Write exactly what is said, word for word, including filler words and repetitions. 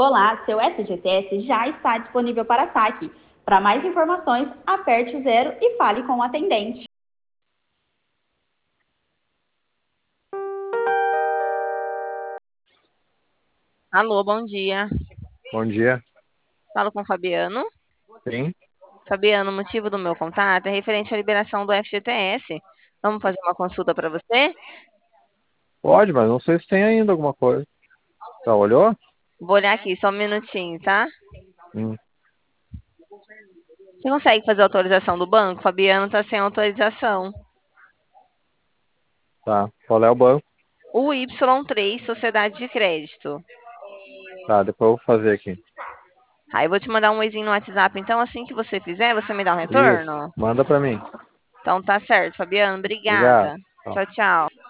Olá, seu S G T S já está disponível para saque. Para mais informações, aperte o zero e fale com o atendente. Alô, bom dia. Bom dia. Falo com o Fabiano. Sim, Fabiano, o motivo do meu contato é referente à liberação do F G T S. Vamos fazer uma consulta para você? pode, mas não sei se tem ainda alguma coisa. Já olhou? Vou olhar aqui, só um minutinho, tá? Hum, Você consegue fazer a autorização do banco? Fabiano está sem autorização. tá. Qual é o banco? O Y três, Sociedade de Crédito. Tá, depois eu vou fazer aqui. Aí eu vou te mandar um oizinho no WhatsApp, então assim que você fizer, você me dá um Isso. retorno? Manda pra mim. Então tá certo, Fabiano, Obrigado. obrigada. Tchau. Tchau, tchau.